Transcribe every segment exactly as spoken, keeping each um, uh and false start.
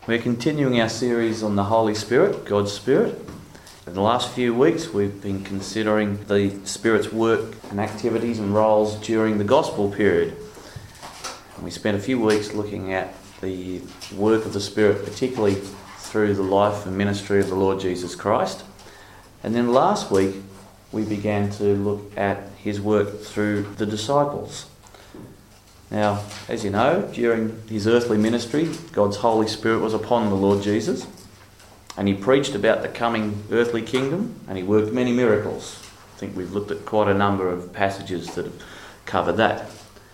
We're continuing our series on the Holy Spirit, God's Spirit. In the last few weeks we've been considering the Spirit's work and activities and roles during the Gospel period. And we spent a few weeks looking at the work of the Spirit, particularly through the life and ministry of the Lord Jesus Christ. And then last week we began to look at his work through the disciples. Now, as you know, during his earthly ministry, God's Holy Spirit was upon the Lord Jesus, and he preached about the coming earthly kingdom, and he worked many miracles. I think we've looked at quite a number of passages that have covered that.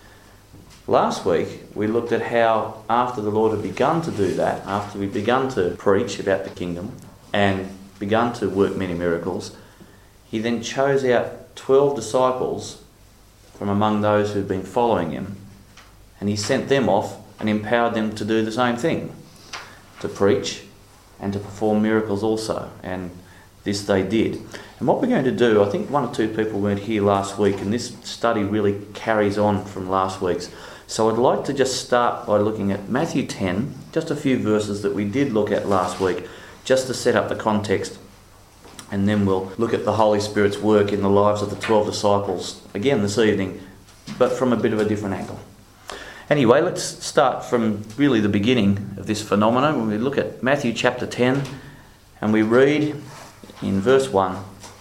Last week, we looked at how after the Lord had begun to do that, after he'd begun to preach about the kingdom and begun to work many miracles, he then chose out twelve disciples from among those who'd been following him, and he sent them off and empowered them to do the same thing, to preach and to perform miracles also. And this they did. And what we're going to do, I think one or two people weren't here last week, and this study really carries on from last week's. So I'd like to just start by looking at Matthew ten, just a few verses that we did look at last week, just to set up the context. And then we'll look at the Holy Spirit's work in the lives of the twelve disciples again this evening, but from a bit of a different angle. Anyway, let's start from really the beginning of this phenomenon. When we look at Matthew chapter ten, and we read in verse one,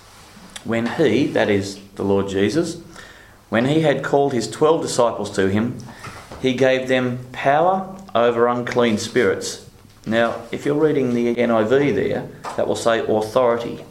when he, that is the Lord Jesus, when he had called his twelve disciples to him, he gave them power over unclean spirits. Now, if you're reading the N I V there, that will say authority.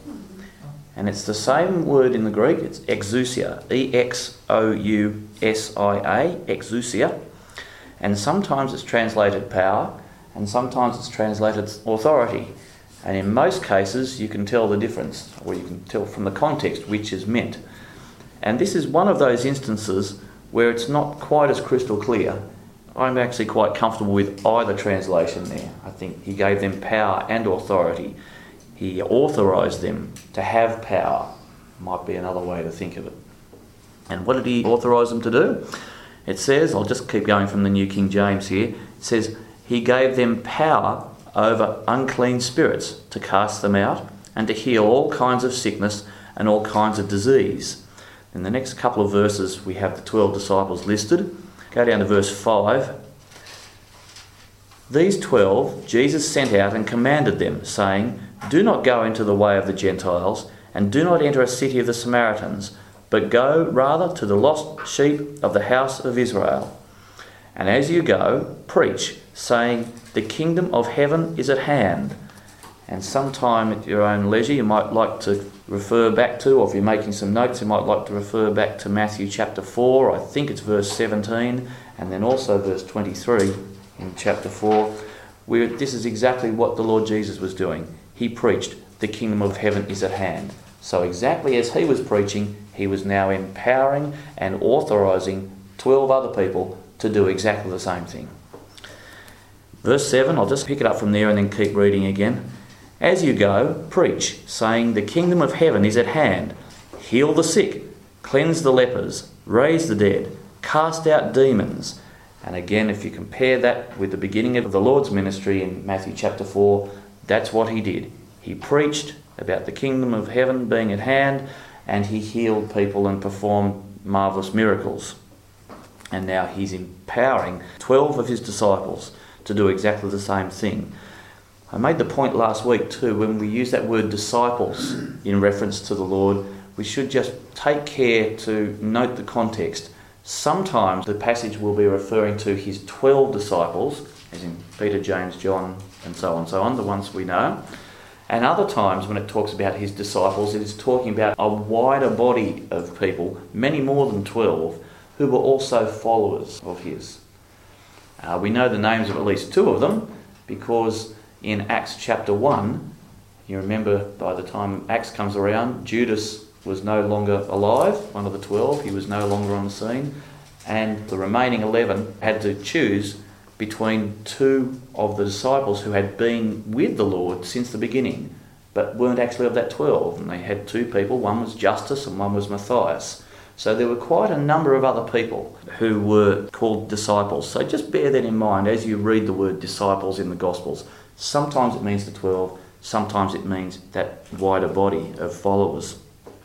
And it's the same word in the Greek, it's exousia, E X O U S I A, exousia. And sometimes it's translated power, and sometimes it's translated authority. And in most cases, you can tell the difference, or you can tell from the context which is meant. And this is one of those instances where it's not quite as crystal clear. I'm actually quite comfortable with either translation there. I think he gave them power and authority. He authorised them to have power, might be another way to think of it. And what did he authorise them to do? It says, I'll just keep going from the New King James here, it says, he gave them power over unclean spirits to cast them out and to heal all kinds of sickness and all kinds of disease. In the next couple of verses we have the twelve disciples listed. Go down to verse five. These twelve Jesus sent out and commanded them, saying, do not go into the way of the Gentiles, and do not enter a city of the Samaritans, but go rather to the lost sheep of the house of Israel. And as you go, preach, saying, the kingdom of heaven is at hand. And sometime at your own leisure you might like to refer back to, or if you're making some notes, you might like to refer back to Matthew chapter four, I think it's verse seventeen, and then also verse twenty-three in chapter four, where this is exactly what the Lord Jesus was doing. He preached, the kingdom of heaven is at hand. So exactly as he was preaching, he was now empowering and authorising twelve other people to do exactly the same thing. Verse seven, I'll just pick it up from there and then keep reading again. As you go, preach, saying, the kingdom of heaven is at hand. Heal the sick, cleanse the lepers, raise the dead, cast out demons. And again, if you compare that with the beginning of the Lord's ministry in Matthew chapter four, that's what he did. He preached about the kingdom of heaven being at hand, and he healed people and performed marvellous miracles. And now he's empowering twelve of his disciples to do exactly the same thing. I made the point last week too, when we use that word disciples in reference to the Lord, we should just take care to note the context. Sometimes the passage will be referring to his twelve disciples, as in Peter, James, John, and so on and so on, the ones we know. And other times when it talks about his disciples, it is talking about a wider body of people, many more than twelve, who were also followers of his. Uh, we know the names of at least two of them, because in Acts chapter one, you remember by the time Acts comes around, Judas was no longer alive, one of the twelve, he was no longer on the scene, and the remaining eleven had to choose between two of the disciples who had been with the Lord since the beginning, but weren't actually of that twelve. And they had two people, one was Justus and one was Matthias. So there were quite a number of other people who were called disciples. So just bear that in mind as you read the word disciples in the Gospels. Sometimes it means the twelve, sometimes it means that wider body of followers.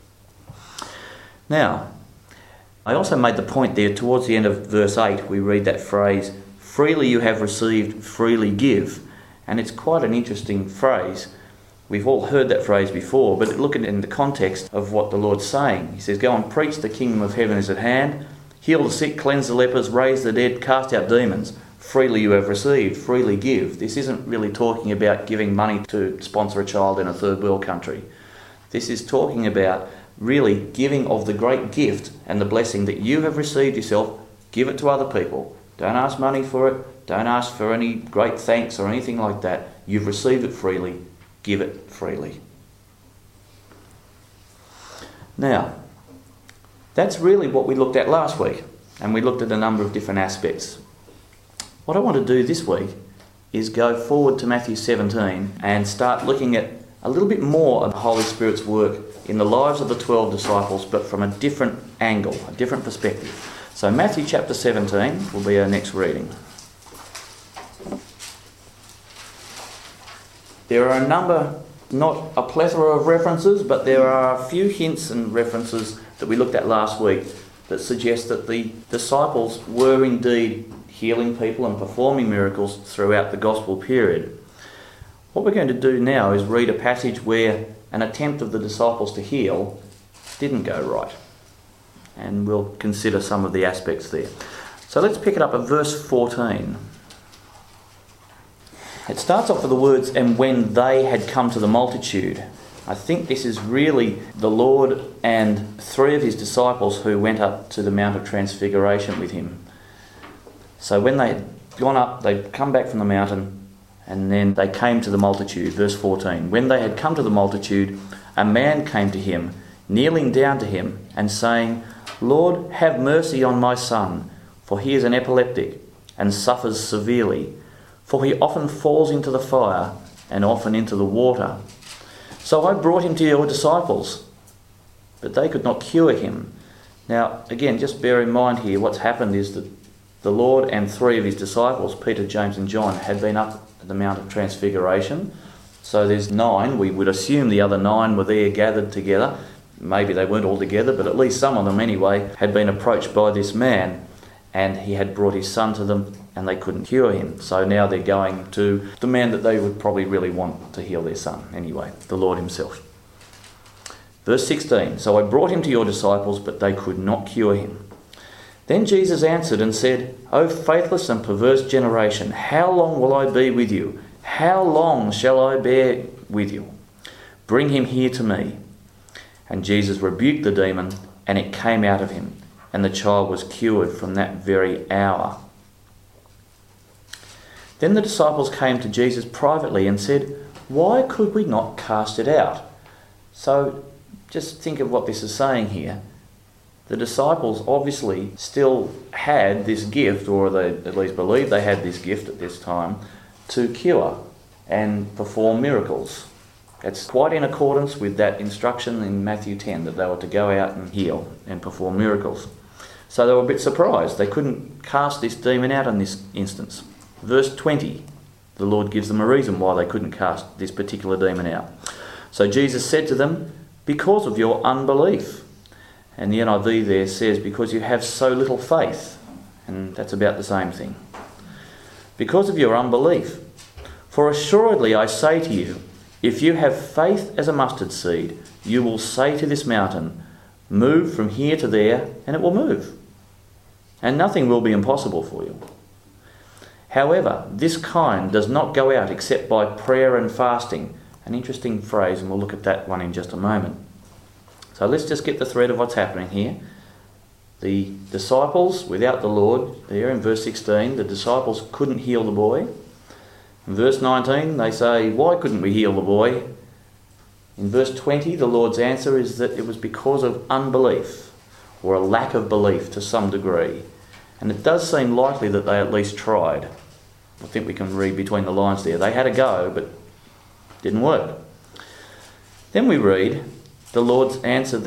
Now, I also made the point there towards the end of verse eight, we read that phrase, freely you have received, freely give. And it's quite an interesting phrase. We've all heard that phrase before, but look at it in the context of what the Lord's saying. He says, go and preach the kingdom of heaven is at hand, heal the sick, cleanse the lepers, raise the dead, cast out demons. Freely you have received, freely give. This isn't really talking about giving money to sponsor a child in a third world country. This is talking about really giving of the great gift and the blessing that you have received yourself. Give it to other people. Don't ask money for it. Don't ask for any great thanks or anything like that. You've received it freely. Give it freely. Now, that's really what we looked at last week, and we looked at a number of different aspects. What I want to do this week is go forward to Matthew seventeen and start looking at a little bit more of the Holy Spirit's work in the lives of the twelve disciples, but from a different angle, a different perspective. So Matthew chapter seventeen will be our next reading. There are a number, not a plethora of references, but there are a few hints and references that we looked at last week that suggest that the disciples were indeed healing people and performing miracles throughout the gospel period. What we're going to do now is read a passage where an attempt of the disciples to heal didn't go right. And we'll consider some of the aspects there. So let's pick it up at verse fourteen. It starts off with the words, and when they had come to the multitude. I think this is really the Lord and three of his disciples who went up to the Mount of Transfiguration with him. So when they had gone up, they'd come back from the mountain, and then they came to the multitude. Verse fourteen. When they had come to the multitude, a man came to him, kneeling down to him, and saying, Lord, have mercy on my son, for he is an epileptic, and suffers severely. For he often falls into the fire, and often into the water. So I brought him to your disciples, but they could not cure him. Now, again, just bear in mind here, what's happened is that the Lord and three of his disciples, Peter, James and John, had been up at the Mount of Transfiguration. So there's nine. We would assume the other nine were there gathered together. Maybe they weren't all together, but at least some of them anyway had been approached by this man, and he had brought his son to them, and they couldn't cure him. So now they're going to the man that they would probably really want to heal their son anyway, the Lord himself. Verse sixteen, so I brought him to your disciples, but they could not cure him. Then Jesus answered and said, O faithless and perverse generation, how long will I be with you? How long shall I bear with you? Bring him here to me. And Jesus rebuked the demon, and it came out of him, and the child was cured from that very hour. Then the disciples came to Jesus privately and said, why could we not cast it out? So just think of what this is saying here. The disciples obviously still had this gift, or they at least believed they had this gift at this time, to cure and perform miracles. It's quite in accordance with that instruction in Matthew ten that they were to go out and heal and perform miracles. So they were a bit surprised. They couldn't cast this demon out in this instance. Verse twenty, the Lord gives them a reason why they couldn't cast this particular demon out. So Jesus said to them, because of your unbelief. And the N I V there says, because you have so little faith. And that's about the same thing. Because of your unbelief. For assuredly I say to you, if you have faith as a mustard seed, you will say to this mountain, move from here to there, and it will move. And nothing will be impossible for you. However, this kind does not go out except by prayer and fasting. An interesting phrase, and we'll look at that one in just a moment. So let's just get the thread of what's happening here. The disciples, without the Lord, there in verse sixteen, the disciples couldn't heal the boy. In verse nineteen, they say, why couldn't we heal the boy? In verse twenty, the Lord's answer is that it was because of unbelief, or a lack of belief to some degree. And it does seem likely that they at least tried. I think we can read between the lines there. They had a go, but didn't work. Then we read the Lord's answer there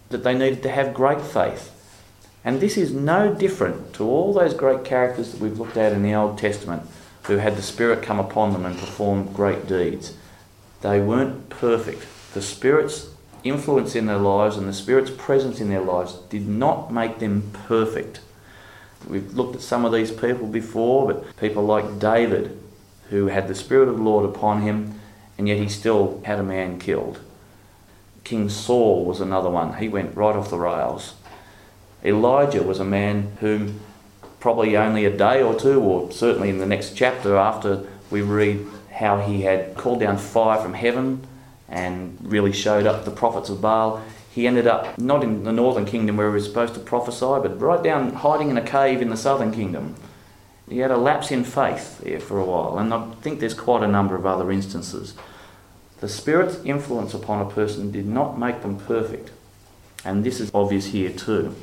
that they needed to have great faith. And this is no different to all those great characters that we've looked at in the Old Testament who had the Spirit come upon them and performed great deeds. They weren't perfect. The Spirit's influence in their lives and the Spirit's presence in their lives did not make them perfect. We've looked at some of these people before, but people like David, who had the Spirit of the Lord upon him, and yet he still had a man killed. King Saul was another one. He went right off the rails. Elijah was a man whom probably only a day or two, or certainly in the next chapter after we read how he had called down fire from heaven and really showed up the prophets of Baal, he ended up not in the northern kingdom where he was supposed to prophesy, but right down hiding in a cave in the southern kingdom. He had a lapse in faith there for a while, and I think there's quite a number of other instances. The Spirit's influence upon a person did not make them perfect, and this is obvious here too.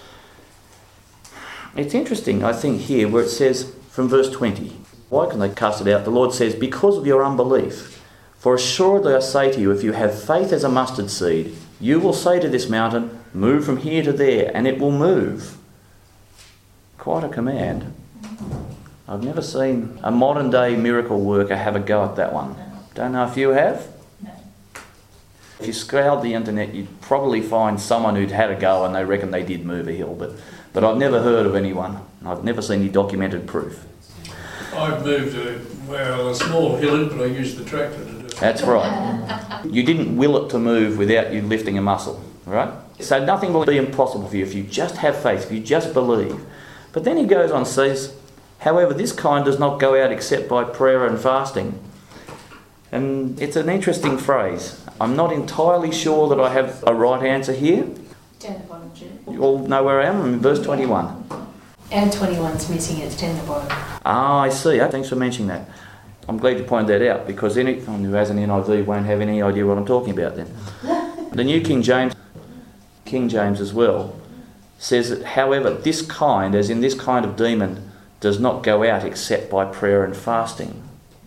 It's interesting, I think, here where it says from verse twenty, why can they cast it out? The Lord says, because of your unbelief. For assuredly I say to you, if you have faith as a mustard seed, you will say to this mountain, move from here to there, and it will move. Quite a command. I've never seen a modern day miracle worker have a go at that one. Don't know if you have? No. If you scoured the internet, you'd probably find someone who'd had a go and they reckon they did move a hill, but, but I've never heard of anyone. I've never seen any documented proof. I've moved a, well, a small hillock, but I used the tractor to do it. That's right. You didn't will it to move without you lifting a muscle, right? So nothing will be impossible for you if you just have faith, if you just believe. But then he goes on and says, however, this kind does not go out except by prayer and fasting. And it's an interesting phrase. I'm not entirely sure that I have a right answer here. Down the bottom, Jim. You all know where I am? I'm in verse twenty-one. And twenty-one's missing, it's down the bottom. Ah, I see. Thanks for mentioning that. I'm glad you pointed that out, because anyone who has an N I V won't have any idea what I'm talking about then. The New King James, King James as well, says that, however, this kind, as in this kind of demon, does not go out except by prayer and fasting.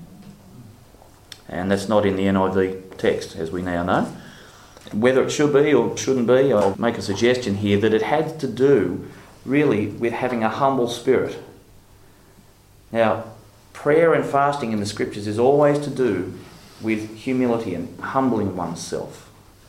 And that's not in the N I V text, as we now know. Whether it should be or shouldn't be, I'll make a suggestion here that it had to do really with having a humble spirit. Now, prayer and fasting in the scriptures is always to do with humility and humbling oneself.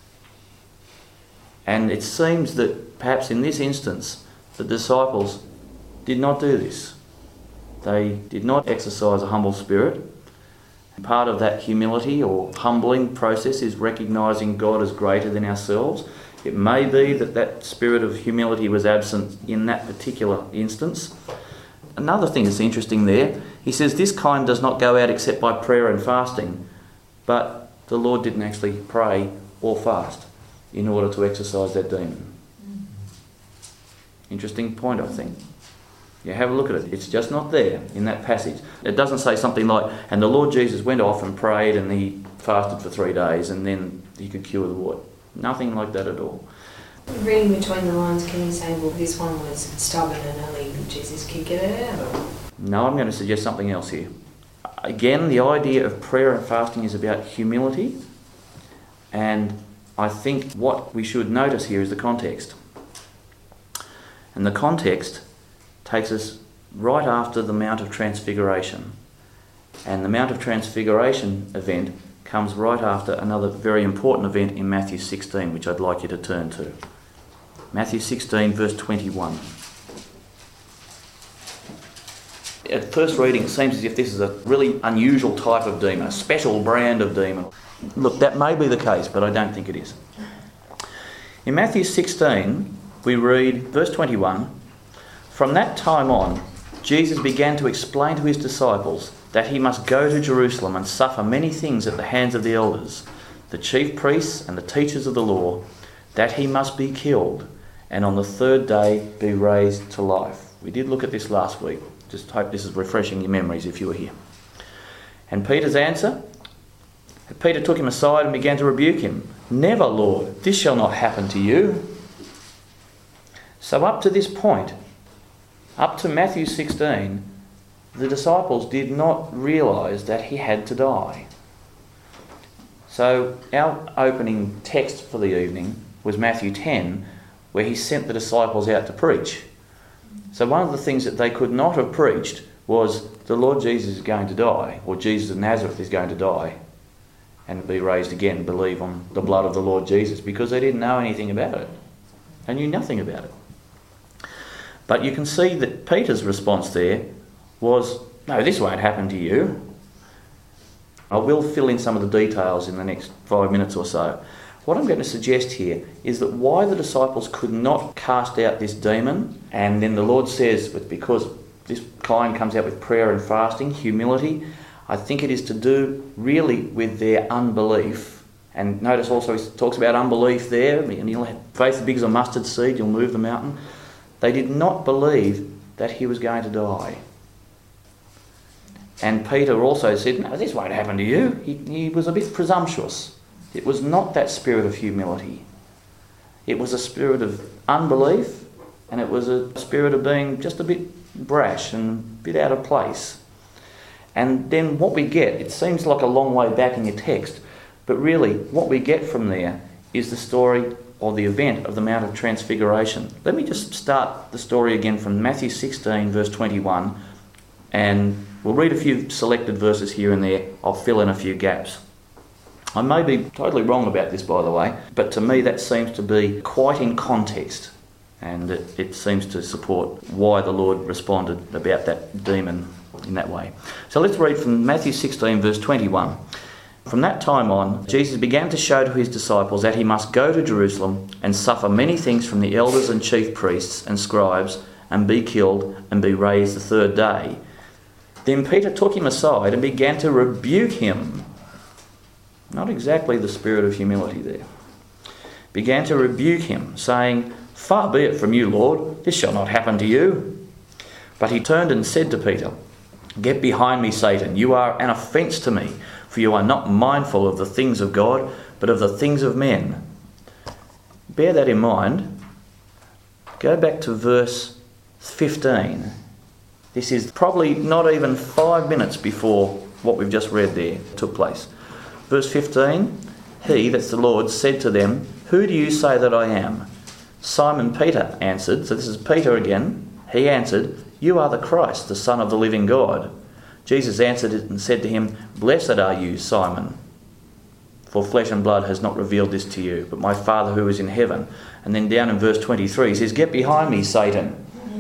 And it seems that perhaps in this instance, the disciples did not do this. They did not exercise a humble spirit. Part of that humility or humbling process is recognising God as greater than ourselves. It may be that that spirit of humility was absent in that particular instance. Another thing that's interesting there, he says this kind does not go out except by prayer and fasting, but the Lord didn't actually pray or fast in order to exorcise that demon. Interesting point, I think. You have a look at it. It's just not there in that passage. It doesn't say something like, and the Lord Jesus went off and prayed and he fasted for three days and then he could cure the wart. Nothing like that at all. Reading between the lines, can you say, well, this one was stubborn and only Jesus could get it out? Or? No, I'm going to suggest something else here. Again, the idea of prayer and fasting is about humility, and I think what we should notice here is the context. And the context takes us right after the Mount of Transfiguration. And the Mount of Transfiguration event comes right after another very important event in Matthew sixteen, which I'd like you to turn to. Matthew sixteen, verse twenty-one. At first reading, it seems as if this is a really unusual type of demon, a special brand of demon. Look, that may be the case, but I don't think it is. In Matthew sixteen, we read, verse twenty-one, from that time on, Jesus began to explain to his disciples that he must go to Jerusalem and suffer many things at the hands of the elders, the chief priests and the teachers of the law, that he must be killed, and on the third day be raised to life. We did look at this last week. Just hope this is refreshing your memories if you were here. And Peter's answer? Peter took him aside and began to rebuke him. Never, Lord, this shall not happen to you. So up to this point, up to Matthew sixteen, the disciples did not realise that he had to die. So our opening text for the evening was Matthew ten, where he sent the disciples out to preach. So one of the things that they could not have preached was the Lord Jesus is going to die, or Jesus of Nazareth is going to die and be raised again, believe on the blood of the Lord Jesus, because they didn't know anything about it. They knew nothing about it. But you can see that Peter's response there was, no, this won't happen to you. I will fill in some of the details in the next five minutes or so. What I'm going to suggest here is that why the disciples could not cast out this demon, and then the Lord says it's because this kind comes out with prayer and fasting, humility. I think it is to do really with their unbelief. And notice also he talks about unbelief there, and you'll have faith as big as a mustard seed, you'll move the mountain. They did not believe that he was going to die. And Peter also said, no, this won't happen to you. He, he was a bit presumptuous. It was not that spirit of humility. It was a spirit of unbelief, and it was a spirit of being just a bit brash and a bit out of place. And then what we get, it seems like a long way back in your text, but really what we get from there is the story or the event of the Mount of Transfiguration. Let me just start the story again from Matthew sixteen, verse twenty-one, and we'll read a few selected verses here and there. I'll fill in a few gaps. I may be totally wrong about this, by the way, but to me that seems to be quite in context, and it, it seems to support why the Lord responded about that demon in that way. So let's read from Matthew sixteen, verse twenty-one. From that time on, Jesus began to show to his disciples that he must go to Jerusalem and suffer many things from the elders and chief priests and scribes, and be killed and be raised the third day. Then Peter took him aside and began to rebuke him. Not exactly the spirit of humility there. Began to rebuke him, saying, "Far be it from you, Lord, this shall not happen to you." But he turned and said to Peter, "Get behind me, Satan. You are an offence to me, for you are not mindful of the things of God, but of the things of men." Bear that in mind. Go back to verse fifteen. This is probably not even five minutes before what we've just read there took place. Verse fifteen, he, that's the Lord, said to them, "Who do you say that I am?" Simon Peter answered, so this is Peter again, he answered, "You are the Christ, the Son of the living God." Jesus answered and said to him, "Blessed are you, Simon, for flesh and blood has not revealed this to you, but my Father who is in heaven." And then down in verse twenty-three, he says, "Get behind me, Satan."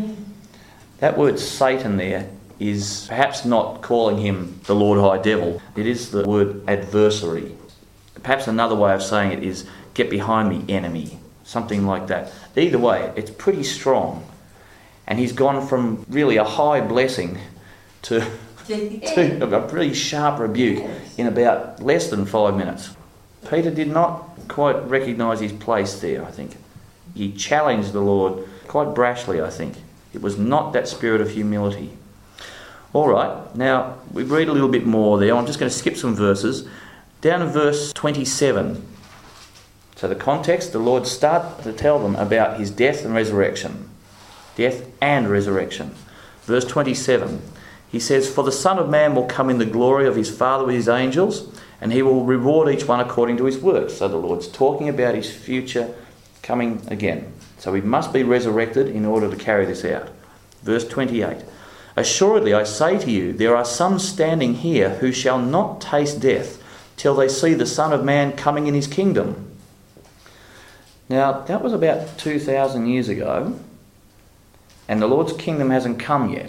That word Satan there is perhaps not calling him the Lord High Devil. It is the word adversary. Perhaps another way of saying it is, "Get behind me, enemy." Something like that. Either way, it's pretty strong. And he's gone from really a high blessing to, to a pretty sharp rebuke in about less than five minutes. Peter did not quite recognise his place there, I think. He challenged the Lord quite brashly, I think. It was not that spirit of humility. All right, now we read a little bit more there. I'm just going to skip some verses. Down in verse twenty-seven. So the context, the Lord starts to tell them about his death and resurrection. Death and resurrection. Verse twenty-seven. He says, "For the Son of Man will come in the glory of his Father with his angels, and he will reward each one according to his works." So the Lord's talking about his future coming again. So he must be resurrected in order to carry this out. Verse twenty-eight. "Assuredly I say to you, there are some standing here who shall not taste death till they see the Son of Man coming in his kingdom." Now, that was about two thousand years ago, and the Lord's kingdom hasn't come yet.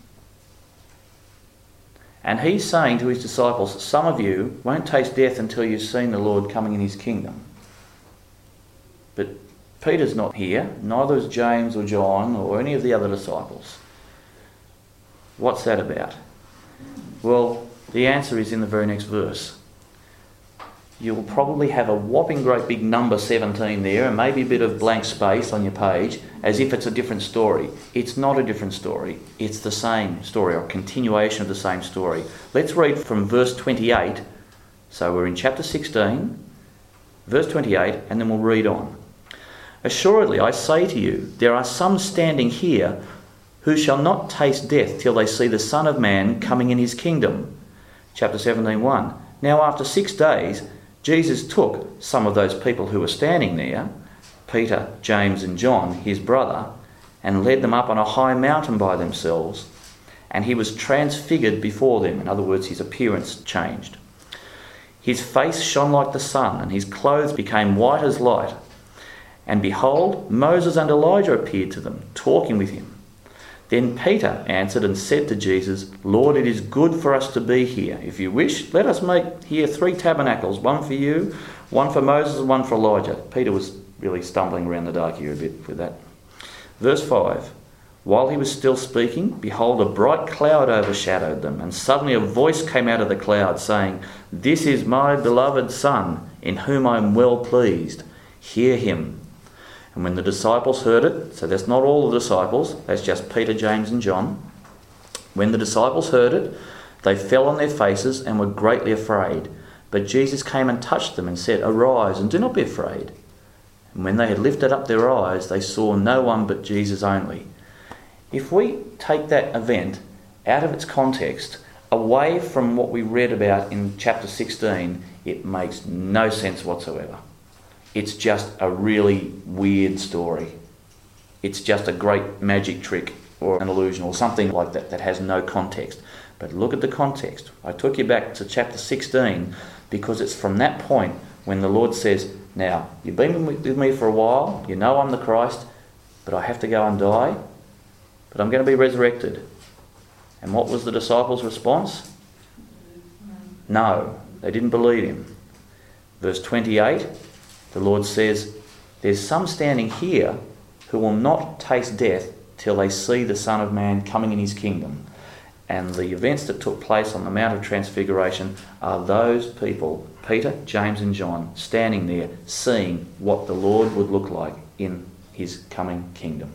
And he's saying to his disciples, some of you won't taste death until you've seen the Lord coming in his kingdom. But Peter's not here, neither is James or John or any of the other disciples. What's that about? Well, the answer is in the very next verse. You'll probably have a whopping great big number seventeen there and maybe a bit of blank space on your page as if it's a different story. It's not a different story. It's the same story, or a continuation of the same story. Let's read from verse twenty-eight. So we're in chapter sixteen, verse twenty-eight, and then we'll read on. "Assuredly, I say to you, there are some standing here who shall not taste death till they see the Son of Man coming in his kingdom." Chapter seventeen, one. "Now after six days, Jesus took some of those people who were standing there Peter, James and John, his brother, and led them up on a high mountain by themselves, and he was transfigured before them. In other words, his appearance changed. His face shone like the sun, and his clothes became white as light. And behold, Moses and Elijah appeared to them, talking with him. Then Peter answered and said to Jesus, Lord, it is good for us to be here. If you wish, let us make here three tabernacles, one for you, one for Moses and one for Elijah. Peter was really stumbling around the dark here a bit with that. Verse five. While he was still speaking, behold, a bright cloud overshadowed them, and suddenly a voice came out of the cloud, saying, This is my beloved Son, in whom I am well pleased. Hear him. And when the disciples heard it, so that's not all the disciples, that's just Peter, James and John. When the disciples heard it, they fell on their faces and were greatly afraid. But Jesus came and touched them and said, Arise, and do not be afraid. And when they had lifted up their eyes, they saw no one but Jesus only. If we take that event out of its context, away from what we read about in chapter sixteen, it makes no sense whatsoever. It's just a really weird story. It's just a great magic trick or an illusion or something like that that has no context. But look at the context. I took you back to chapter sixteen because it's from that point when the Lord says, Now, you've been with me for a while, you know I'm the Christ, but I have to go and die. But I'm going to be resurrected. And what was the disciples' response? No, they didn't believe him. Verse twenty-eight, the Lord says, There's some standing here who will not taste death till they see the Son of Man coming in his kingdom. And the events that took place on the Mount of Transfiguration are those people, Peter, James and John, standing there seeing what the Lord would look like in his coming kingdom.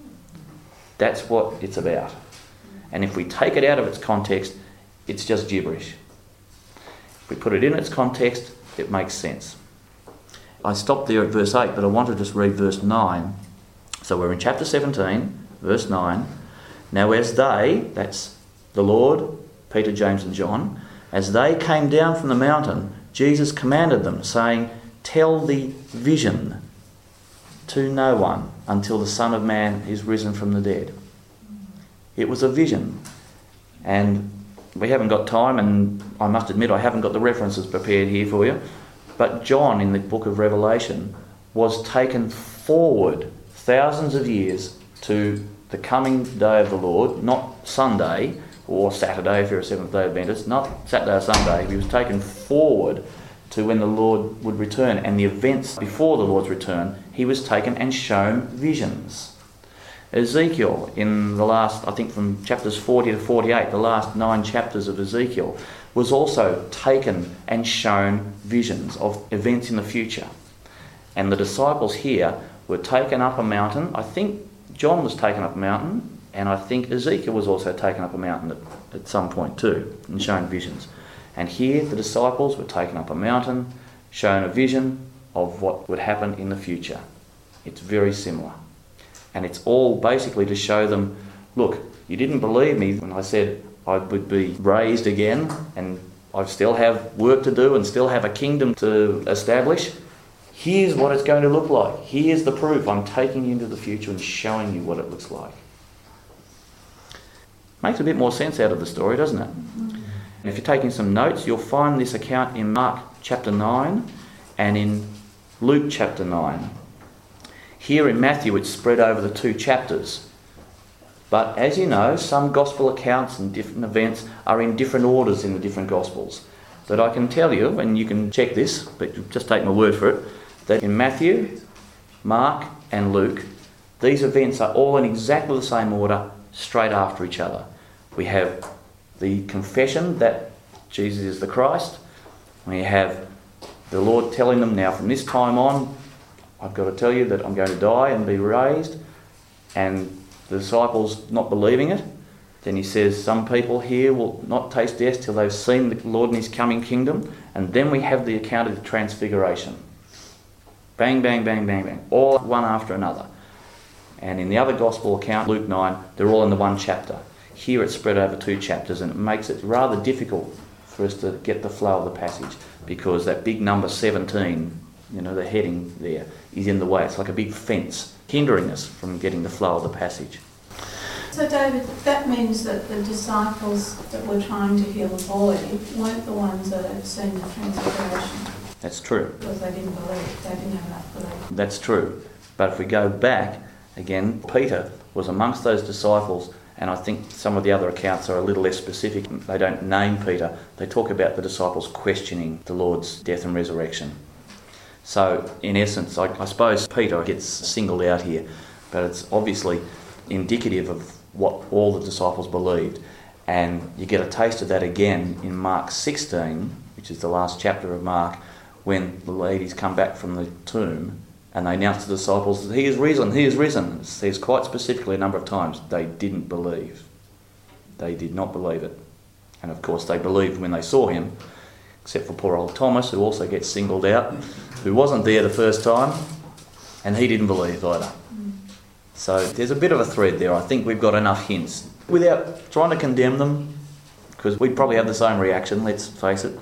That's what it's about. And if we take it out of its context, it's just gibberish. If we put it in its context, it makes sense. I stopped there at verse eight, but I want to just read verse nine. So we're in chapter seventeen, verse nine. Now as they, that's the Lord, Peter, James and John, as they came down from the mountain, Jesus commanded them, saying, Tell the vision to no one until the Son of Man is risen from the dead. It was a vision. And we haven't got time, and I must admit I haven't got the references prepared here for you, but John in the book of Revelation was taken forward thousands of years to the coming day of the Lord, not Sunday or Saturday if you're a Seventh-day Adventist, not Saturday or Sunday. He was taken forward to when the Lord would return, and the events before the Lord's return, he was taken and shown visions. Ezekiel, in the last, I think from chapters forty to forty-eight, the last nine chapters of Ezekiel, was also taken and shown visions of events in the future. And the disciples here were taken up a mountain. I think John was taken up a mountain, and I think Ezekiel was also taken up a mountain at, at some point too, and shown visions. And here the disciples were taken up a mountain, shown a vision of what would happen in the future. It's very similar. And it's all basically to show them, look, you didn't believe me when I said I would be raised again and I still have work to do and still have a kingdom to establish. Here's what it's going to look like. Here's the proof. I'm taking you into the future and showing you what it looks like. Makes a bit more sense out of the story, doesn't it? And if you're taking some notes, you'll find this account in Mark chapter nine and in Luke chapter nine. Here in Matthew it's spread over the two chapters. But as you know, some gospel accounts and different events are in different orders in the different gospels. But I can tell you, and you can check this, but just take my word for it, that in Matthew, Mark and Luke, these events are all in exactly the same order, straight after each other. We have the confession that Jesus is the Christ. We have the Lord telling them, now from this time on, I've got to tell you that I'm going to die and be raised, and the disciples not believing it. Then he says some people here will not taste death till they've seen the Lord in his coming kingdom. And then we have the account of the transfiguration. Bang, bang, bang, bang, bang. All one after another. And in the other gospel account, Luke nine, they're all in the one chapter. Here it's spread over two chapters, and it makes it rather difficult for us to get the flow of the passage, because that big number seventeen You know, the heading there is in the way. It's like a big fence hindering us from getting the flow of the passage. So David, that means that the disciples that were trying to heal the boy weren't the ones that had seen the transfiguration. That's true. Because they didn't believe, they didn't have enough belief. That's true. But if we go back, again, Peter was amongst those disciples, and I think some of the other accounts are a little less specific. They don't name Peter. They talk about the disciples questioning the Lord's death and resurrection. So, in essence, I, I suppose Peter gets singled out here, but it's obviously indicative of what all the disciples believed. And you get a taste of that again in Mark sixteen, which is the last chapter of Mark, when the ladies come back from the tomb and they announce to the disciples, he is risen, he is risen. It says quite specifically a number of times, they didn't believe. They did not believe it. And of course they believed when they saw him, except for poor old Thomas, who also gets singled out, who wasn't there the first time, and he didn't believe either. So there's a bit of a thread there. I think we've got enough hints. Without trying to condemn them, because we'd probably have the same reaction, let's face it.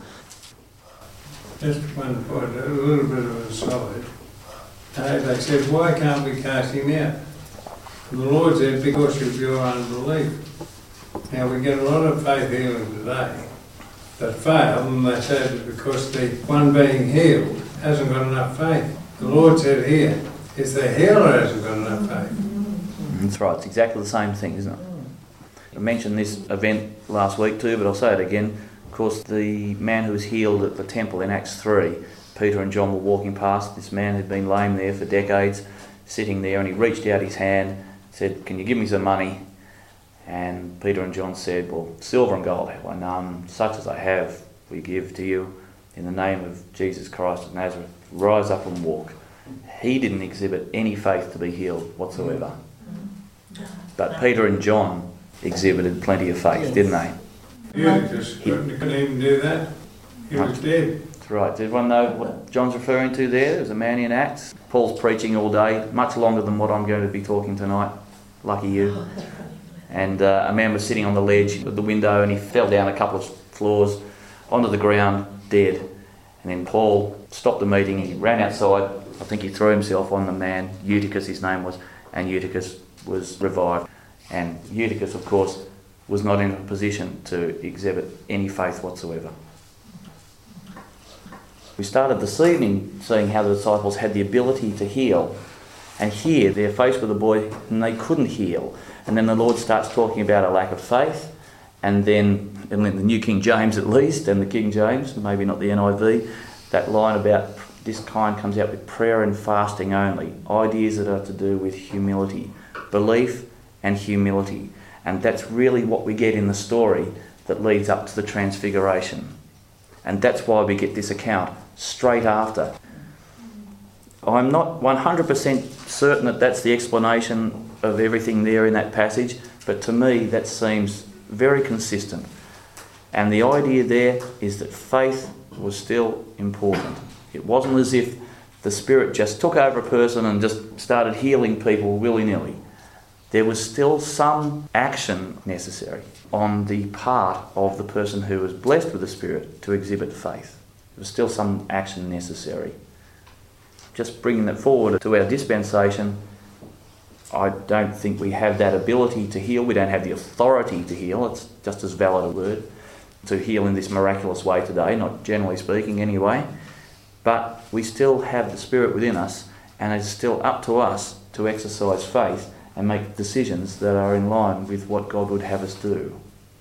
Just one point, a little bit of an aside. Uh, they said, why can't we cast him out? And the Lord said, because of your unbelief. Now we get a lot of faith healing today that fail, and they say it's because the one being healed hasn't got enough faith. The Lord said here, it's the healer hasn't got enough faith. That's right, it's exactly the same thing, isn't it? I mentioned this event last week too, but I'll say it again. Of course, the man who was healed at the temple in Acts three, Peter and John were walking past. This man had been lame there for decades, sitting there, and he reached out his hand, said, can you give me some money? And Peter and John said, well, silver and gold have I none, such as I have we give to you. In the name of Jesus Christ of Nazareth, rise up and walk. He didn't exhibit any faith to be healed whatsoever. But Peter and John exhibited plenty of faith, didn't they? Eutychus couldn't, couldn't even do that. He was dead. That's right. Does everyone know what John's referring to there? There's a man in Acts. Paul's preaching all day, much longer than what I'm going to be talking tonight. Lucky you. And uh, a man was sitting on the ledge of the window, and he fell down a couple of floors onto the ground, dead. And then Paul stopped the meeting, he ran outside. I think he threw himself on the man, Eutychus his name was, and Eutychus was revived. And Eutychus, of course, was not in a position to exhibit any faith whatsoever. We started this evening seeing how the disciples had the ability to heal, and here they're faced with a boy and they couldn't heal. And then the Lord starts talking about a lack of faith, and then in the New King James at least, and the King James, maybe not the N I V, that line about this kind comes out with prayer and fasting only, ideas that are to do with humility, belief and humility. And that's really what we get in the story that leads up to the Transfiguration. And that's why we get this account straight after. I'm not one hundred percent certain that that's the explanation of everything there in that passage, but to me that seems very consistent. And the idea there is that faith was still important. It wasn't as if the Spirit just took over a person and just started healing people willy-nilly. There was still some action necessary on the part of the person who was blessed with the Spirit to exhibit faith. There was still some action necessary. Just bringing that forward to our dispensation, I don't think we have that ability to heal. We don't have the authority to heal. It's just as valid a word, to heal in this miraculous way today, not generally speaking anyway. But we still have the Spirit within us, and it's still up to us to exercise faith and make decisions that are in line with what God would have us do.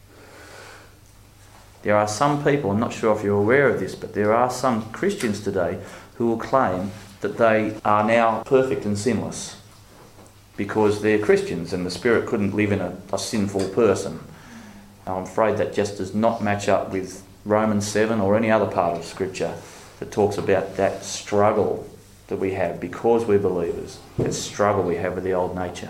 There are some people, I'm not sure if you're aware of this, but there are some Christians today who will claim that they are now perfect and sinless because they're Christians and the Spirit couldn't live in a, a sinful person. I'm afraid that just does not match up with Romans seven or any other part of Scripture that talks about that struggle that we have because we're believers, that struggle we have with the old nature.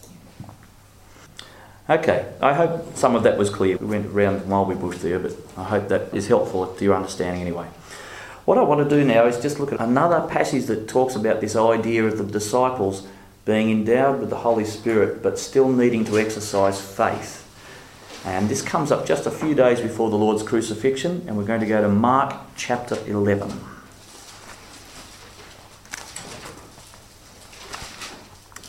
Okay, I hope some of that was clear. We went around Mulby Bush there, but I hope that is helpful to your understanding anyway. What I want to do now is just look at another passage that talks about this idea of the disciples being endowed with the Holy Spirit but still needing to exercise faith. And this comes up just a few days before the Lord's crucifixion, and we're going to go to Mark chapter eleven.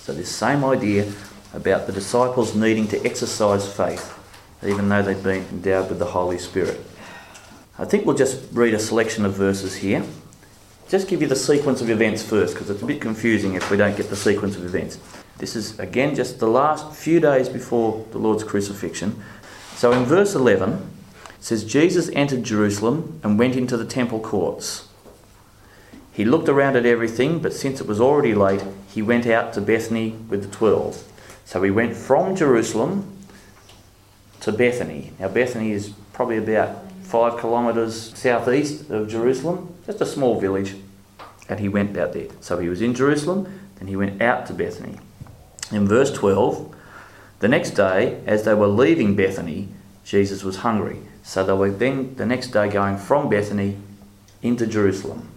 So this same idea about the disciples needing to exercise faith, even though they've been endowed with the Holy Spirit. I think we'll just read a selection of verses here. Just give you the sequence of events first, because it's a bit confusing if we don't get the sequence of events. This is, again, just the last few days before the Lord's crucifixion. So in verse eleven, it says, Jesus entered Jerusalem and went into the temple courts. He looked around at everything, but since it was already late, he went out to Bethany with the twelve. So he went from Jerusalem to Bethany. Now Bethany is probably about five kilometres southeast of Jerusalem, just a small village, and he went out there. So he was in Jerusalem, then he went out to Bethany. In verse twelve, the next day, as they were leaving Bethany, Jesus was hungry. So they were then the next day going from Bethany into Jerusalem.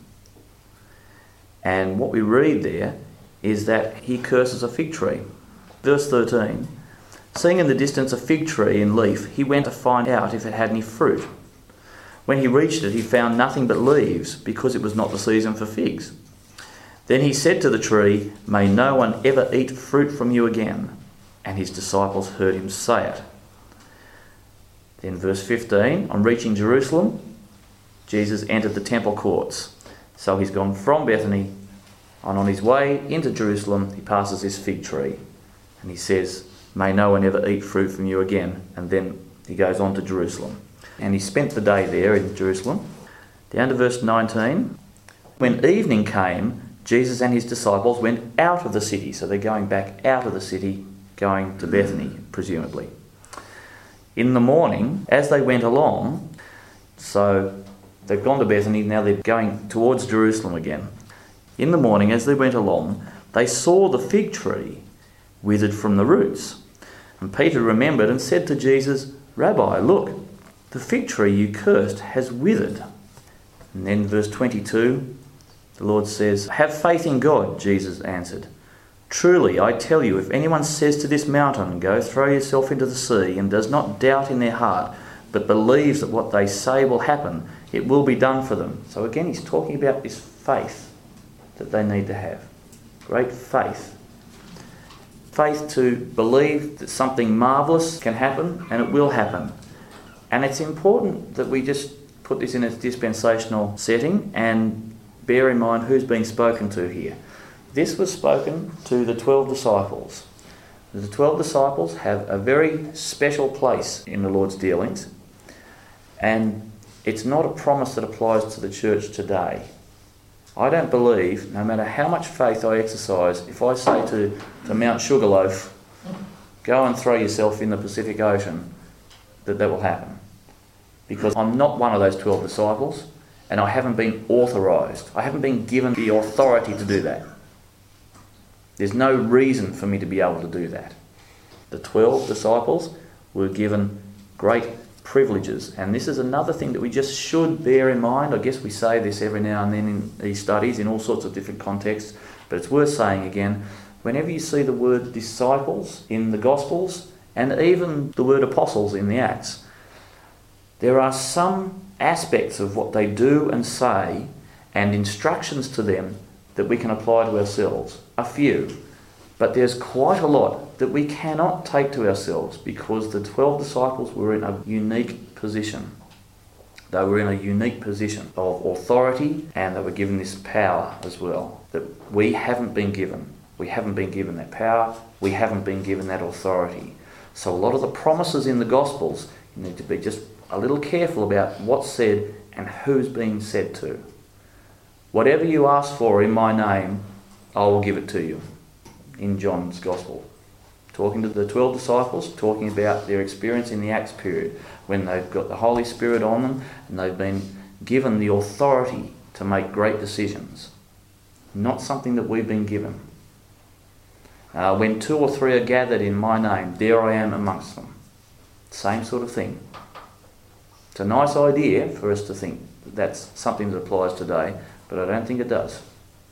And what we read there is that he curses a fig tree. Verse thirteen, seeing in the distance a fig tree in leaf, he went to find out if it had any fruit. When he reached it, he found nothing but leaves, because it was not the season for figs. Then he said to the tree, "May no one ever eat fruit from you again." And his disciples heard him say it. Then verse fifteen, on reaching Jerusalem, Jesus entered the temple courts. So he's gone from Bethany, and on his way into Jerusalem, he passes this fig tree. And he says, "May no one ever eat fruit from you again." And then he goes on to Jerusalem. And he spent the day there in Jerusalem. Down to verse nineteen. When evening came, Jesus and his disciples went out of the city. So they're going back out of the city, going to Bethany, presumably. In the morning, as they went along, so they've gone to Bethany, now they're going towards Jerusalem again. In the morning, as they went along, they saw the fig tree withered from the roots. And Peter remembered and said to Jesus, "Rabbi, look, the fig tree you cursed has withered." And then verse twenty-two, the Lord says, "Have faith in God," Jesus answered. "Truly, I tell you, if anyone says to this mountain, 'Go throw yourself into the sea,' and does not doubt in their heart, but believes that what they say will happen, it will be done for them." So again, he's talking about this faith that they need to have. Great faith. Faith to believe that something marvellous can happen, and it will happen. And it's important that we just put this in a dispensational setting and bear in mind who's being spoken to here. This was spoken to the twelve disciples. The twelve disciples have a very special place in the Lord's dealings, and it's not a promise that applies to the church today. I don't believe, no matter how much faith I exercise, if I say to, to Mount Sugarloaf, "Go and throw yourself in the Pacific Ocean," that that will happen. Because I'm not one of those twelve disciples, and I haven't been authorised. I haven't been given the authority to do that. There's no reason for me to be able to do that. The twelve disciples were given great privileges, and this is another thing that we just should bear in mind. I guess we say this every now and then in these studies in all sorts of different contexts, but it's worth saying again. Whenever you see the word disciples in the Gospels, and even the word apostles in the Acts, there are some aspects of what they do and say and instructions to them that we can apply to ourselves. A few. But there's quite a lot that we cannot take to ourselves, because the twelve disciples were in a unique position. They were in a unique position of authority, and they were given this power as well that we haven't been given. We haven't been given that power. We haven't been given that authority. So a lot of the promises in the Gospels, you need to be just a little careful about what's said and who's being said to. Whatever you ask for in my name, I will give it to you. In John's Gospel. Talking to the twelve disciples, talking about their experience in the Acts period, when they've got the Holy Spirit on them and they've been given the authority to make great decisions. Not something that we've been given. Uh, when two or three are gathered in my name, there I am amongst them. Same sort of thing. It's a nice idea for us to think that that's something that applies today, but I don't think it does.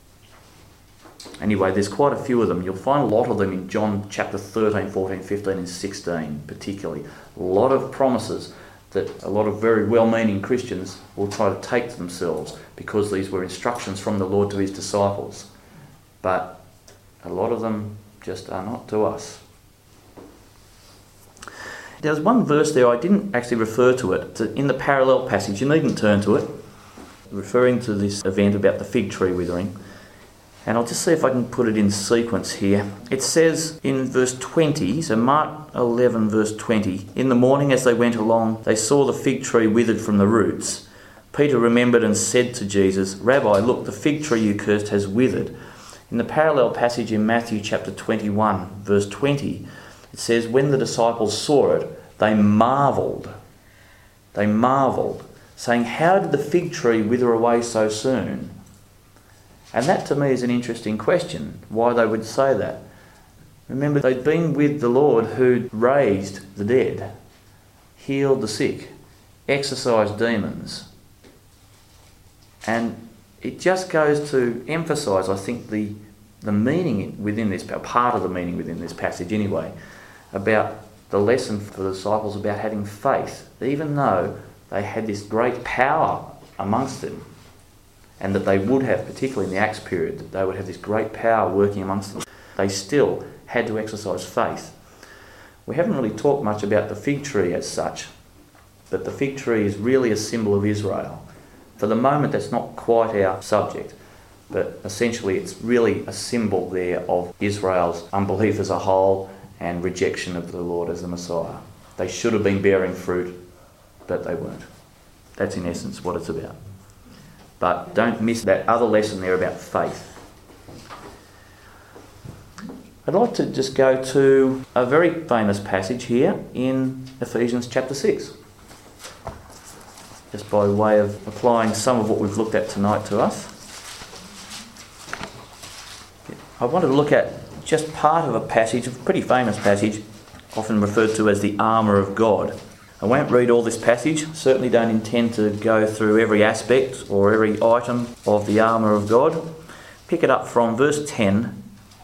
Anyway, there's quite a few of them. You'll find a lot of them in John chapter thirteen, fourteen, fifteen and sixteen particularly. A lot of promises that a lot of very well-meaning Christians will try to take to themselves because these were instructions from the Lord to his disciples. But a lot of them just are not to us. There was one verse there, I didn't actually refer to it. It's in the parallel passage, you needn't turn to it, referring to this event about the fig tree withering. And I'll just see if I can put it in sequence here. It says in verse twenty, so Mark eleven verse twenty, in the morning as they went along, they saw the fig tree withered from the roots. Peter remembered and said to Jesus, Rabbi, look, the fig tree you cursed has withered. In the parallel passage in Matthew chapter twenty-one verse twenty, it says, when the disciples saw it, they marvelled. They marvelled, saying, how did the fig tree wither away so soon? And that to me is an interesting question, why they would say that. Remember, they'd been with the Lord who raised the dead, healed the sick, exorcised demons. And it just goes to emphasise, I think, the, the meaning within this, part of the meaning within this passage anyway, about the lesson for the disciples about having faith, even though they had this great power amongst them, and that they would have, particularly in the Acts period, that they would have this great power working amongst them. They still had to exercise faith. We haven't really talked much about the fig tree as such, but the fig tree is really a symbol of Israel. For the moment, that's not quite our subject, but essentially it's really a symbol there of Israel's unbelief as a whole and rejection of the Lord as the Messiah. They should have been bearing fruit, but they weren't. That's in essence what it's about. But don't miss that other lesson there about faith. I'd like to just go to a very famous passage here in Ephesians chapter six. Just by way of applying some of what we've looked at tonight to us. I wanted to look at just part of a passage, a pretty famous passage, often referred to as the armour of God. I won't read all this passage, certainly don't intend to go through every aspect or every item of the armour of God. Pick it up from verse ten.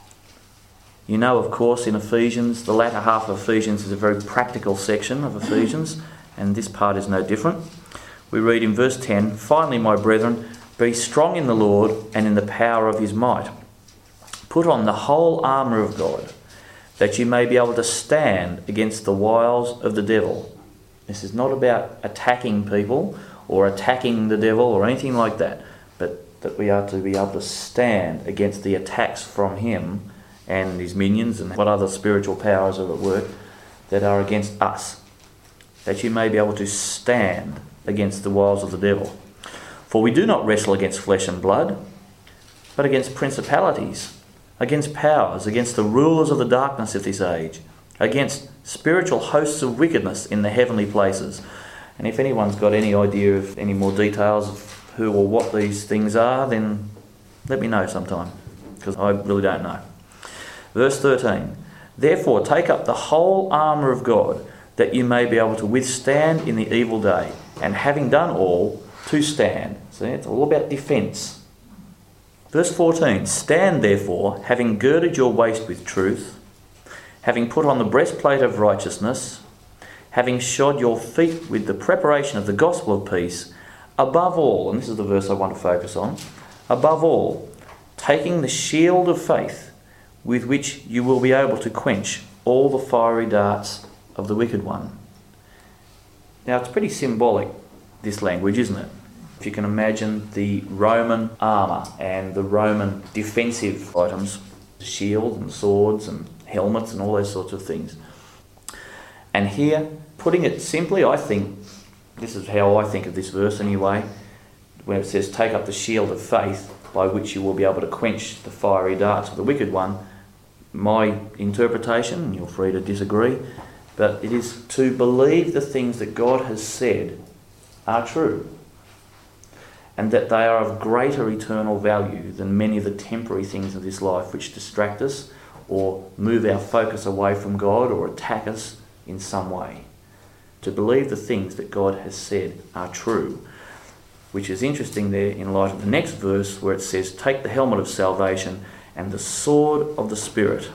You know, of course, in Ephesians, the latter half of Ephesians is a very practical section of Ephesians, and this part is no different. We read in verse ten, finally, my brethren, be strong in the Lord and in the power of his might. Put on the whole armour of God, that you may be able to stand against the wiles of the devil. This is not about attacking people or attacking the devil or anything like that, but that we are to be able to stand against the attacks from him and his minions and what other spiritual powers are at work that are against us, that you may be able to stand against the wiles of the devil. For we do not wrestle against flesh and blood, but against principalities, against powers, against the rulers of the darkness of this age, against spiritual hosts of wickedness in the heavenly places. And if anyone's got any idea of any more details of who or what these things are, then let me know sometime, because I really don't know. Verse thirteen, therefore take up the whole armour of God, that you may be able to withstand in the evil day, and having done all, to stand. See, it's all about defence. Verse fourteen, stand therefore, having girded your waist with truth, having put on the breastplate of righteousness, having shod your feet with the preparation of the gospel of peace, above all, and this is the verse I want to focus on, above all, taking the shield of faith, with which you will be able to quench all the fiery darts of the wicked one. Now it's pretty symbolic, this language, isn't it? If you can imagine the Roman armour and the Roman defensive items, shield and swords and helmets and all those sorts of things. And here, putting it simply, I think, this is how I think of this verse anyway, when it says, take up the shield of faith, by which you will be able to quench the fiery darts of the wicked one. My interpretation, and you're free to disagree, but it is to believe the things that God has said are true, and that they are of greater eternal value than many of the temporary things of this life which distract us or move our focus away from God or attack us in some way. To believe the things that God has said are true, which is interesting there in light of the next verse where it says, take the helmet of salvation and the sword of the Spirit.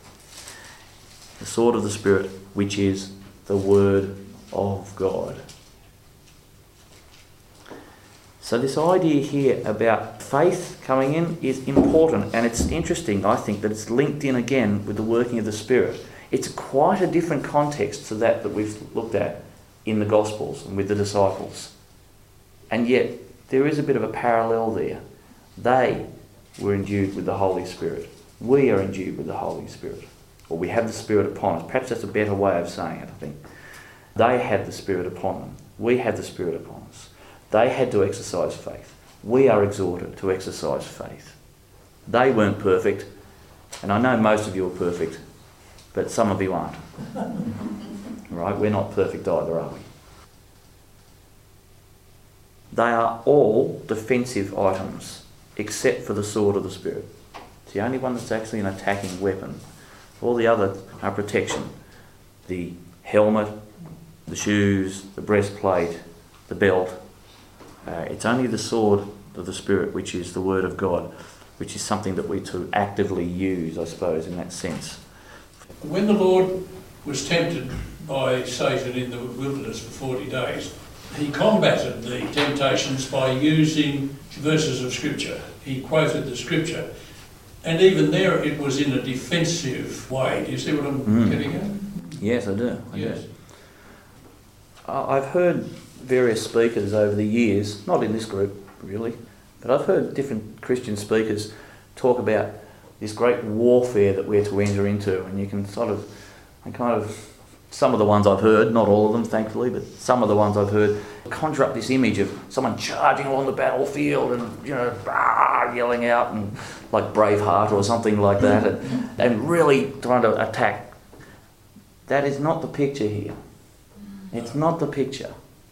The sword of the Spirit, which is the Word of God. So this idea here about faith coming in is important, and it's interesting, I think, that it's linked in again with the working of the Spirit. It's quite a different context to that that we've looked at in the Gospels and with the disciples. And yet, there is a bit of a parallel there. They were endued with the Holy Spirit. We are endued with the Holy Spirit. Or we have the Spirit upon us. Perhaps that's a better way of saying it, I think. They had the Spirit upon them. We have the Spirit upon us. They had to exercise faith. We are exhorted to exercise faith. They weren't perfect, and I know most of you are perfect, but some of you aren't. Right? We're not perfect either, are we? They are all defensive items, except for the sword of the Spirit. It's the only one that's actually an attacking weapon. All the other are protection. The helmet, the shoes, the breastplate, the belt. Uh, it's only the sword of the Spirit, which is the Word of God, which is something that we to actively use, I suppose, in that sense. When the Lord was tempted by Satan in the wilderness for forty days, he combated the temptations by using verses of Scripture. He quoted the Scripture. And even there it was in a defensive way. Do you see what I'm mm. getting at? Yes, I do. I yes. do. I've heard various speakers over the years, not in this group really, but I've heard different Christian speakers talk about this great warfare that we're to enter into, and you can sort of, and kind of, some of the ones I've heard, not all of them thankfully, but some of the ones I've heard conjure up this image of someone charging along the battlefield and, you know, ah, yelling out and like Braveheart or something like that, and, and really trying to attack. That is not the picture here. It's not the picture.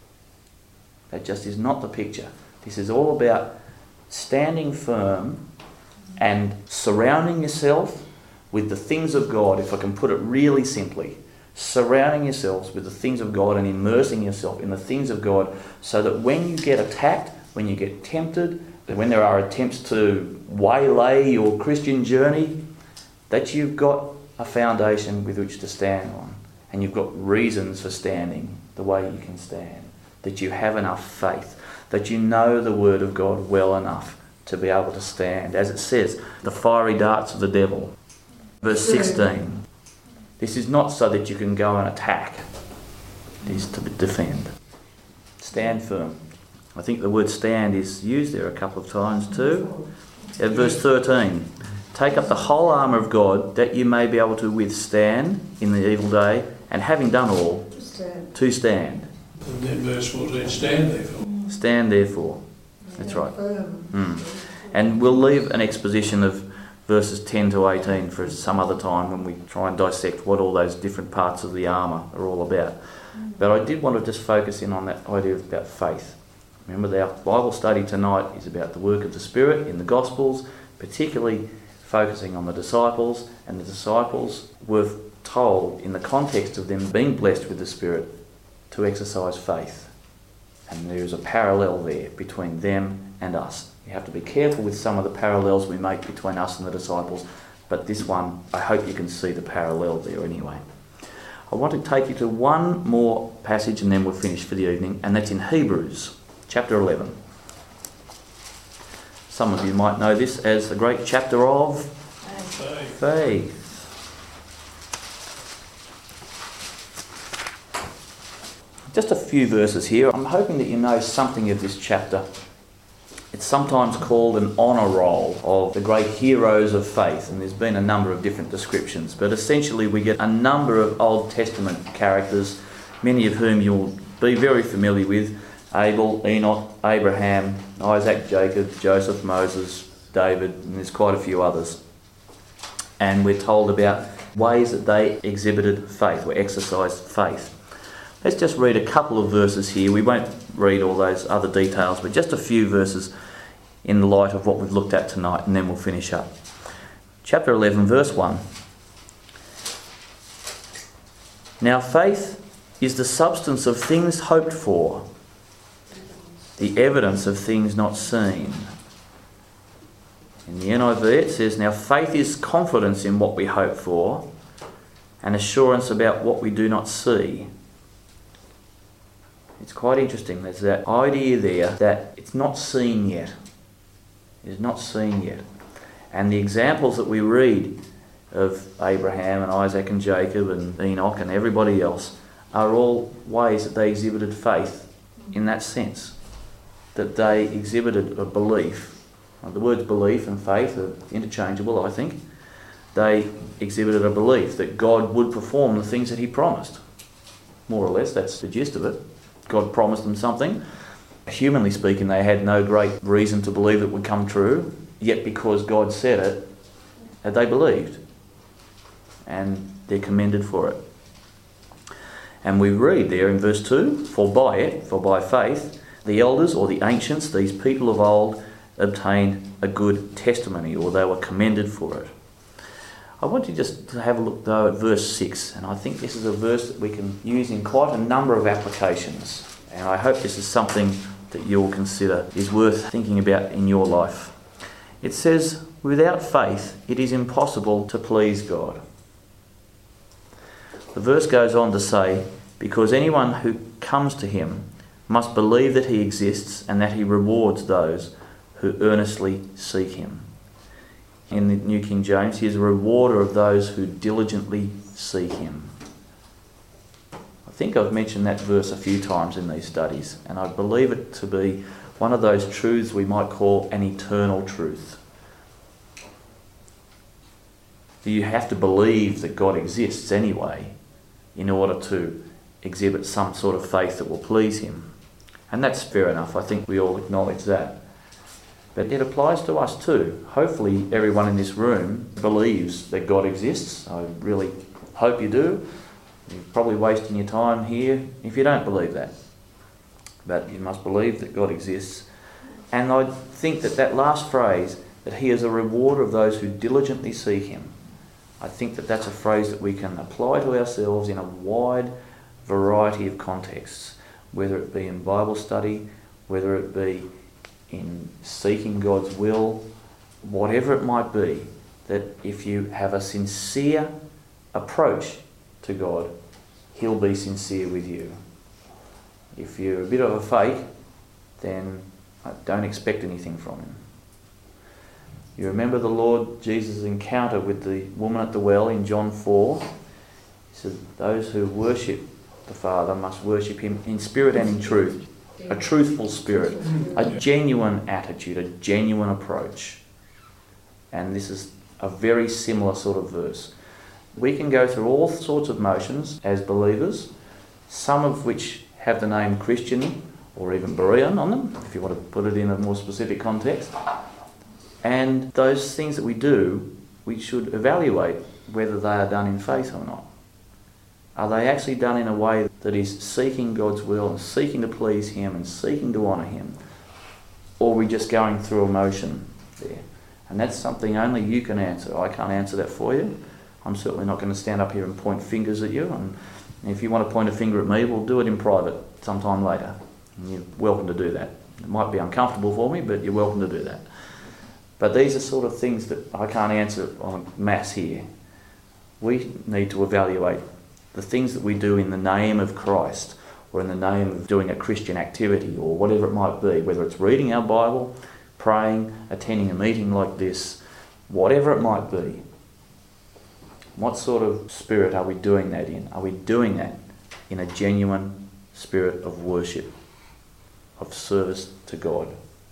That just is not the picture. This is all about standing firm and surrounding yourself with the things of God, if I can put it really simply. Surrounding yourselves with the things of God and immersing yourself in the things of God, so that when you get attacked, when you get tempted, when there are attempts to waylay your Christian journey, that you've got a foundation with which to stand on, and you've got reasons for standing the way you can stand, that you have enough faith, that you know the Word of God well enough to be able to stand. As it says, the fiery darts of the devil. Verse sixteen. This is not so that you can go and attack. It is to defend. Stand firm. I think the word stand is used there a couple of times too. At verse thirteen. Take up the whole armour of God, that you may be able to withstand in the evil day, and having done all, Stand. to stand. And then verse fourteen, stand therefore. Stand therefore. That's right. Mm. And we'll leave an exposition of verses ten to eighteen for some other time when we try and dissect what all those different parts of the armour are all about. But I did want to just focus in on that idea about faith. Remember, our Bible study tonight is about the work of the Spirit in the Gospels, particularly focusing on the disciples, and the disciples were told in the context of them being blessed with the Spirit to exercise faith. And there is a parallel there between them and us. You have to be careful with some of the parallels we make between us and the disciples, but this one, I hope you can see the parallel there anyway. I want to take you to one more passage and then we'll finish for the evening, and that's in Hebrews chapter eleven. Some of you might know this as the great chapter of Faith. faith. Just a few verses here. I'm hoping that you know something of this chapter. It's sometimes called an honour roll of the great heroes of faith, and there's been a number of different descriptions, but essentially we get a number of Old Testament characters, many of whom you'll be very familiar with: Abel, Enoch, Abraham, Isaac, Jacob, Joseph, Moses, David, and there's quite a few others. And we're told about ways that they exhibited faith, or exercised faith. Let's just read a couple of verses here. We won't read all those other details, but just a few verses in the light of what we've looked at tonight, and then we'll finish up. Chapter eleven, verse one. Now faith is the substance of things hoped for, the evidence of things not seen. In the N I V it says, now faith is confidence in what we hope for, and assurance about what we do not see. it's quite interesting. There's that idea there that it's not seen yet. It's not seen yet. And the examples that we read of Abraham and Isaac and Jacob and Enoch and everybody else are all ways that they exhibited faith in that sense. That they exhibited a belief. Now, the words belief and faith are interchangeable, I think. They exhibited a belief that God would perform the things that he promised. More or less, that's the gist of it. God promised them something. Humanly speaking, they had no great reason to believe it would come true, yet because God said it, they believed. And they're commended for it. And we read there in verse two, for by it, for by faith, the elders or the ancients, these people of old, obtained a good testimony, or they were commended for it. I want you just to have a look though at verse six, and I think this is a verse that we can use in quite a number of applications, and I hope this is something that you'll consider is worth thinking about in your life. It says, without faith it is impossible to please God. The verse goes on to say, because anyone who comes to him must believe that he exists and that he rewards those who earnestly seek him. In the New King James, he is a rewarder of those who diligently seek him. I think I've mentioned that verse a few times in these studies, and I believe it to be one of those truths we might call an eternal truth. You have to believe that God exists anyway in order to exhibit some sort of faith that will please him. And that's fair enough. I think we all acknowledge that. But it applies to us too. Hopefully everyone in this room believes that God exists. I really hope you do. You're probably wasting your time here if you don't believe that. But you must believe that God exists. And I think that that last phrase, that he is a rewarder of those who diligently seek him, I think that that's a phrase that we can apply to ourselves in a wide variety of contexts, whether it be in Bible study, whether it be in seeking God's will, whatever it might be, that if you have a sincere approach to God, he'll be sincere with you. If you're a bit of a fake, then don't expect anything from him. You remember the Lord Jesus' encounter with the woman at the well in John four? He said, those who worship the Father must worship him in spirit and in truth. A truthful spirit, a genuine attitude, a genuine approach. And this is a very similar sort of verse. We can go through all sorts of motions as believers, some of which have the name Christian or even Berean on them, if you want to put it in a more specific context. And those things that we do, we should evaluate whether they are done in faith or not. Are they actually done in a way that is seeking God's will and seeking to please him and seeking to honour him? Or are we just going through emotion there? And that's something only you can answer. I can't answer that for you. I'm certainly not going to stand up here and point fingers at you. And if you want to point a finger at me, we'll do it in private sometime later. And you're welcome to do that. It might be uncomfortable for me, but you're welcome to do that. But these are sort of things that I can't answer en masse here. We need to evaluate the things that we do in the name of Christ, or in the name of doing a Christian activity, or whatever it might be, whether it's reading our Bible, praying, attending a meeting like this, whatever it might be. What sort of spirit are we doing that in? Are we doing that in a genuine spirit of worship, of service to God?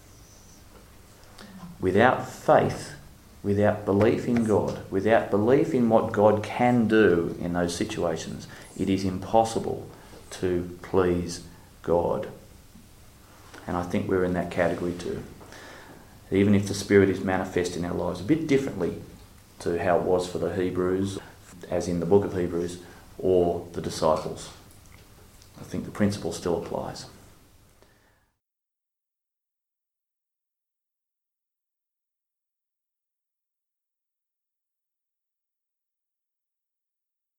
Without faith, without belief in God, without belief in what God can do in those situations, it is impossible to please God. And I think we're in that category too. Even if the Spirit is manifest in our lives a bit differently to how it was for the Hebrews, as in the book of Hebrews, or the disciples, I think the principle still applies.